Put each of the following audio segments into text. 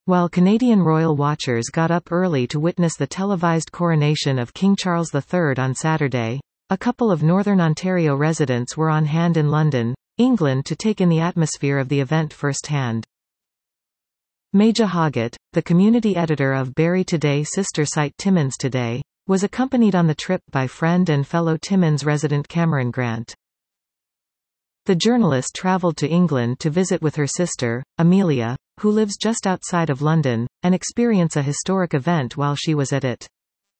While Canadian royal watchers got up early to witness the televised coronation of King Charles III on Saturday, a couple of Northern Ontario residents were on hand in London, England to take in the atmosphere of the event firsthand. Maja Hoggett, the community editor of Barrie Today sister site Timmins Today, was accompanied on the trip by friend and fellow Timmins resident Cameron Grant. The journalist travelled to England to visit with her sister, Amelia, who lives just outside of London, and experience a historic event while she was at it.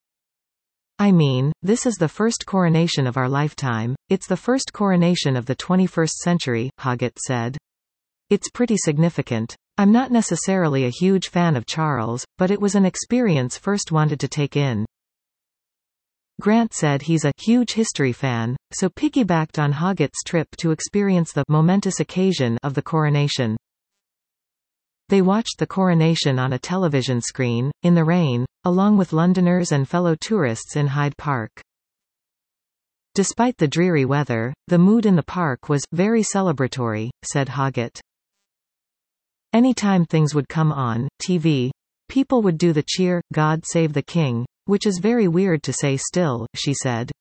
"I mean, this is the first coronation of our lifetime, it's the first coronation of the 21st century, Hoggett said. "It's pretty significant. I'm not necessarily a huge fan of Charles, but it was an experience first wanted to take in." Grant said he's a huge history fan, so piggybacked on Hoggett's trip to experience the momentous occasion of the coronation. They watched the coronation on a television screen, in the rain, along with Londoners and fellow tourists in Hyde Park. "Despite the dreary weather, the mood in the park was very celebratory," said Hoggett. "Anytime things would come on TV, people would do the cheer, 'God Save the King,' which is very weird to say still," she said.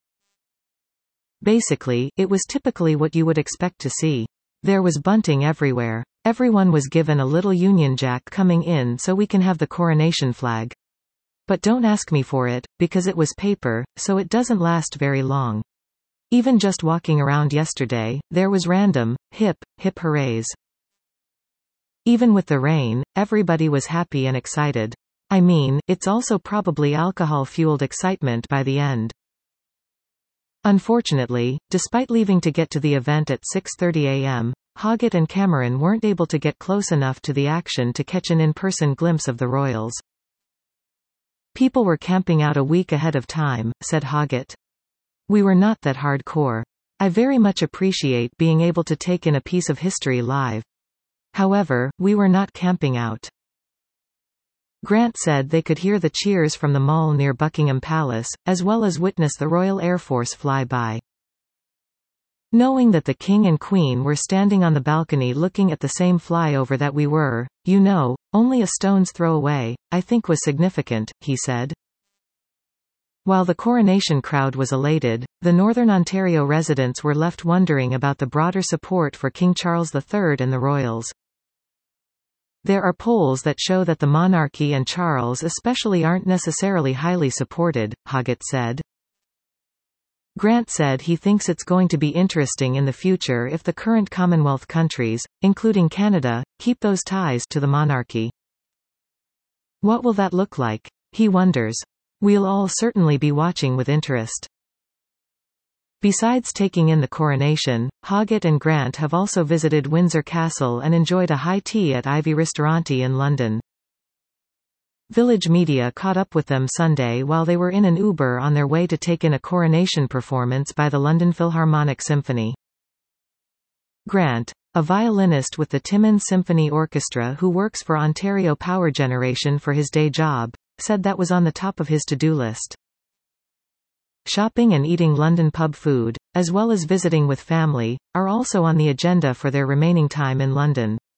"Basically, it was typically what you would expect to see. There was bunting everywhere. Everyone was given a little Union Jack coming in so we can have the coronation flag. But don't ask me for it, because it was paper, so it doesn't last very long. Even just walking around yesterday, there was random, hip hoorays. Even with the rain, everybody was happy and excited. I mean, it's also probably alcohol-fueled excitement by the end." Unfortunately, despite leaving to get to the event at 6:30 a.m., Hoggett and Cameron weren't able to get close enough to the action to catch an in-person glimpse of the royals. "People were camping out a week ahead of time," said Hoggett. "We were not that hardcore. I very much appreciate being able to take in a piece of history live. However, we were not camping out." Grant said they could hear the cheers from the mall near Buckingham Palace, as well as witness the Royal Air Force fly by. "Knowing that the King and Queen were standing on the balcony looking at the same flyover that we were, only a stone's throw away, I think was significant," he said. While the coronation crowd was elated, the Northern Ontario residents were left wondering about the broader support for King Charles III and the royals. "There are polls that show that the monarchy and Charles especially aren't necessarily highly supported," Hoggett said. Grant said he thinks it's going to be interesting in the future if the current Commonwealth countries, including Canada, keep those ties to the monarchy. "What will that look like?" he wonders. "We'll all certainly be watching with interest." Besides taking in the coronation, Hoggett and Grant have also visited Windsor Castle and enjoyed a high tea at Ivy Ristorante in London. Village media caught up with them Sunday while they were in an Uber on their way to take in a coronation performance by the London Philharmonic Symphony. Grant, a violinist with the Timmins Symphony Orchestra who works for Ontario Power Generation for his day job, said that was on the top of his to-do list. Shopping and eating London pub food, as well as visiting with family, are also on the agenda for their remaining time in London.